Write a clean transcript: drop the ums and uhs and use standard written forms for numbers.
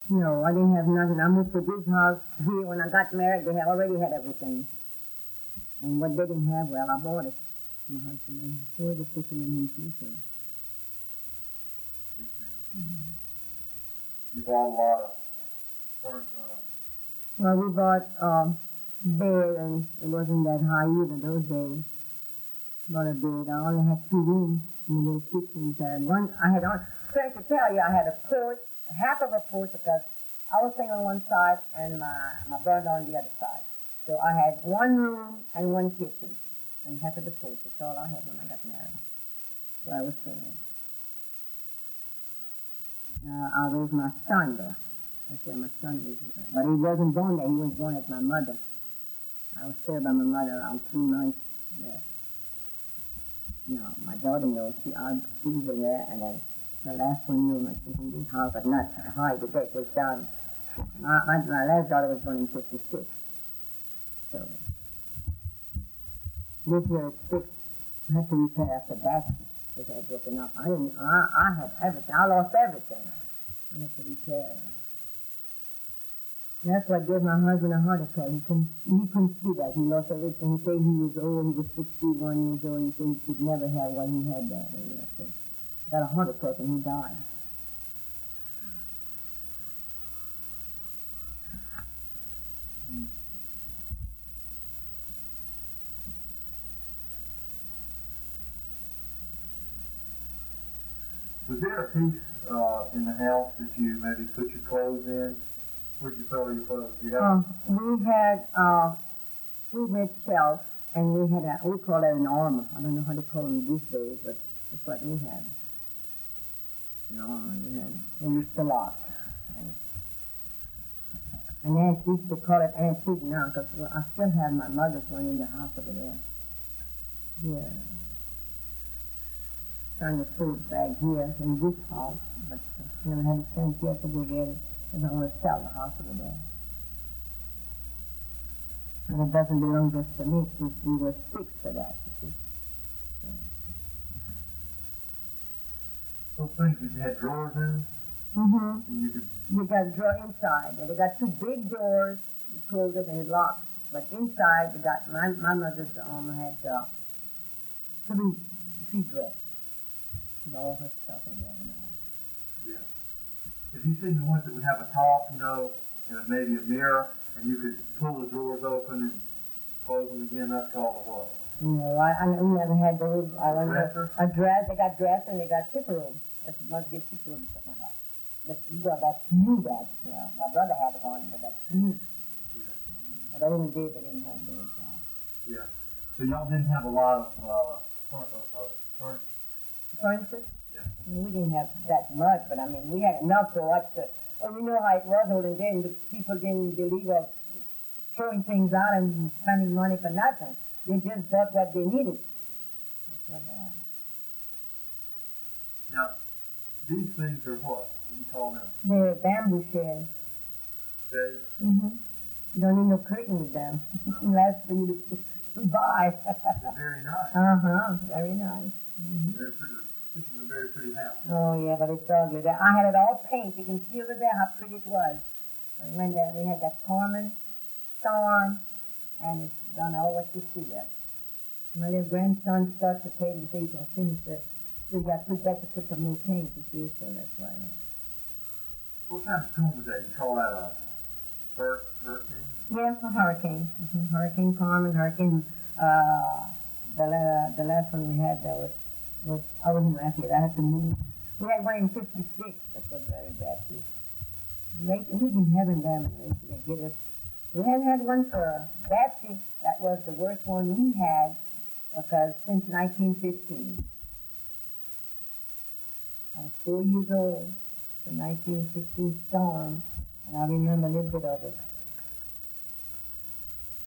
No, I didn't have nothing. I moved to this house here when I got married. They had already had everything. And what they didn't have, well, I bought it. My husband, and he was a fisherman too, so. Yes, ma'am. You bought a lot of Well, we bought bed, and it wasn't that high either those days. Bought a bed. I only had 2 rooms in the little kitchen. I had on. Strange to tell you, I had a porch, half of a porch, because I was staying on one side and my brother on the other side. So I had 1 room and 1 kitchen, and half of the porch. That's all I had when I got married. So I was staying. I raised my son there. That's where my son was. But he wasn't born there. He was born at my mother. I was there by my mother around 3 months there. No, my daughter-in-law, she was there, and then the last one knew my sister in this house, but not high. The deck was down. My last daughter was born in 56. So, this year at 6, I had to repair after that. It was all broken up. I had everything. I lost everything. I had to repair. That's what gave my husband a heart attack. He couldn't see that. He lost everything. He said he was old. He was 61 years old. He said he could never have what he had that. So got a heart attack and he died. Was there a piece in the house that you maybe put your clothes in? Where'd you throw your clothes? We made shelves, and we call it an armor. I don't know how to call them these days, but that's what we had. An armor we used to lock. And Aunt used to call it antique now, because I still have my mother's one in the house over there. Yeah. Trying to put it back here in this house, but I never had a chance yet to go get it, because I want to sell the house over there. And it doesn't belong just to me, since we were 6 for that, you see. Those things that had drawers in them? Mm-hmm. You got a drawer inside, and they got 2 big doors. You close it and it locks. But inside, you got my mother's had 3 drawers. With all her stuff in there now. Yeah. Have you seen the ones that would have a top, and maybe a mirror, and you could pull the drawers open and close them again? That's called a what? No, I never had those. Dresser? A dress. They got dresser and they got tipper room. That must be a tipper room or something like that. That's new. My brother had one, but that's new. Yeah. But only they didn't have those. Yeah. So y'all didn't have a lot of furniture? Yeah. We didn't have that much, but I mean, we had enough to watch you know how it was olden then. The people didn't believe of throwing things out and spending money for nothing. They just bought what they needed. Now, these things are what? What do you call them? They're bamboo sheds. Shades? Mm-hmm. You don't need no curtain with them. No. That's for you to buy. They're very nice. Uh-huh. Very nice. Mm-hmm. Very pretty. This is a very pretty house. Oh, yeah, but it's ugly. I had it all painted. You can see over there how pretty it was. When we had that Carmen storm, and it's done all what you see there. My little grandson starts to paint. He says he's going to finish it. So you got to put some more paint, you see, so that's why. What kind of storm was that? You call that a hurricane? Yeah, a hurricane. Mm-hmm. Hurricane Carmen, Hurricane, the last one we had that was I wasn't happy. I had to move. We had one in 56 that was very bad too. We've been having them lately. They get us. We hadn't had one for Betsy. That was the worst one we had because since 1915. I was 4 years old, the 1915 storm, and I remember a little bit of it.